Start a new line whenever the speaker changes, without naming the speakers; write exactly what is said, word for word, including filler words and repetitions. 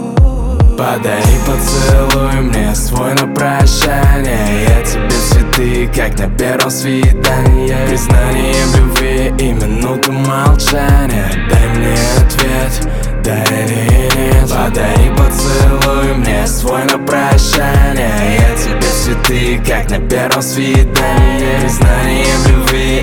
Подари поцелуй мне свой на прощание. Я тебе цветы, как на первом свидании. Признание в любви и минуту молчания. Дай мне ответ, да или нет. Подари поцелуй мне свой на прощание. Я тебе цветы, как на первом свидании. Признание в любви